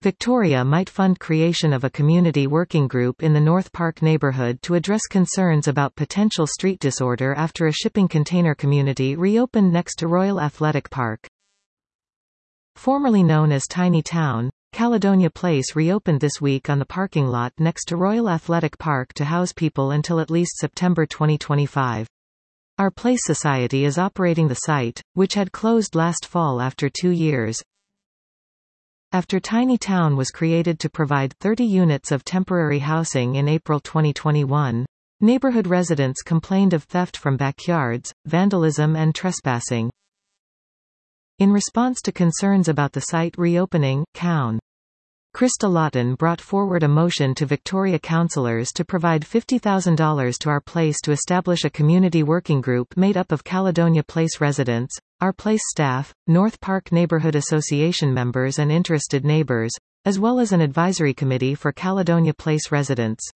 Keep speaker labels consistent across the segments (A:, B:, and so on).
A: Victoria might fund creation of a community working group in the North Park neighbourhood to address concerns about potential street disorder after a shipping container community reopened next to Royal Athletic Park. Formerly known as Tiny Town, Caledonia Place reopened this week on the parking lot next to Royal Athletic Park to house people until at least September 2025. Our Place Society is operating the site, which had closed last fall after 2 years. After Tiny Town was created to provide 30 units of temporary housing in April 2021, neighborhood residents complained of theft from backyards, vandalism and trespassing. In response to concerns about the site reopening, Cown. Krista Lawton brought forward a motion to Victoria councillors to provide $50,000 to Our Place to establish a community working group made up of Caledonia Place residents, Our Place staff, North Park Neighbourhood Association members and interested neighbours, as well as an advisory committee for Caledonia Place residents.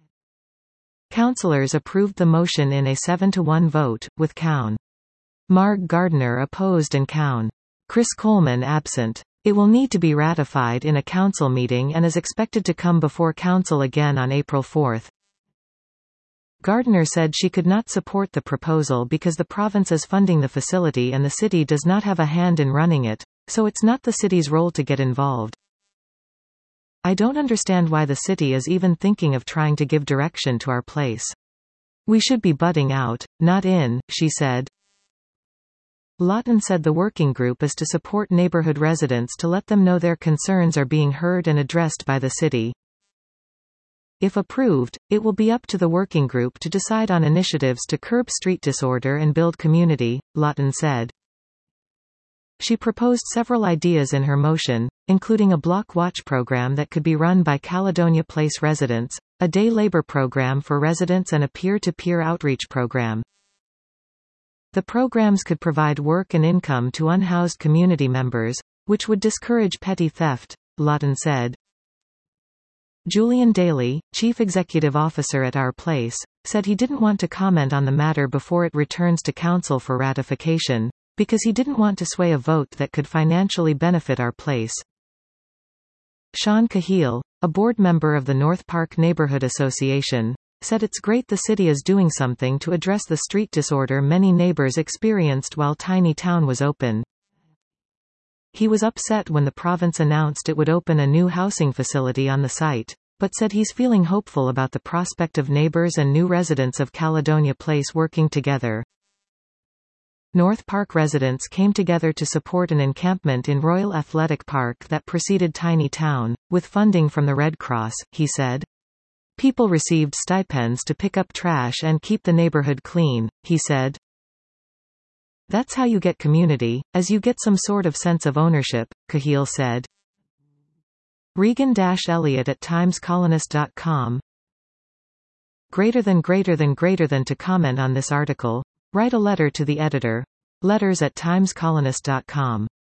A: Councillors approved the motion in a 7-1 vote, with Cown. Marg Gardner opposed and Cown. Chris Coleman absent. It will need to be ratified in a council meeting and is expected to come before council again on April 4. Gardner said she could not support the proposal because the province is funding the facility and the city does not have a hand in running it, so it's not the city's role to get involved. I don't understand why the city is even thinking of trying to give direction to Our Place. We should be butting out, not in, she said. Lawton said the working group is to support neighborhood residents to let them know their concerns are being heard and addressed by the city. If approved, it will be up to the working group to decide on initiatives to curb street disorder and build community, Lawton said. She proposed several ideas in her motion, including a block watch program that could be run by Caledonia Place residents, a day labor program for residents and a peer-to-peer outreach program. The programs could provide work and income to unhoused community members, which would discourage petty theft, Lawton said. Julian Daly, Chief Executive Officer at Our Place, said he didn't want to comment on the matter before it returns to Council for ratification, because he didn't want to sway a vote that could financially benefit Our Place. Sean Cahill, a board member of the North Park Neighbourhood Association, said it's great the city is doing something to address the street disorder many neighbors experienced while Tiny Town was open. He was upset when the province announced it would open a new housing facility on the site, but said he's feeling hopeful about the prospect of neighbors and new residents of Caledonia Place working together. North Park residents came together to support an encampment in Royal Athletic Park that preceded Tiny Town, with funding from the Red Cross, he said. People received stipends to pick up trash and keep the neighborhood clean, he said. That's how you get community, as you get some sort of sense of ownership, Cahill said. Regan-Elliott at timescolonist.com. Greater than to comment on this article, write a letter to the editor. Letters@timescolonist.com.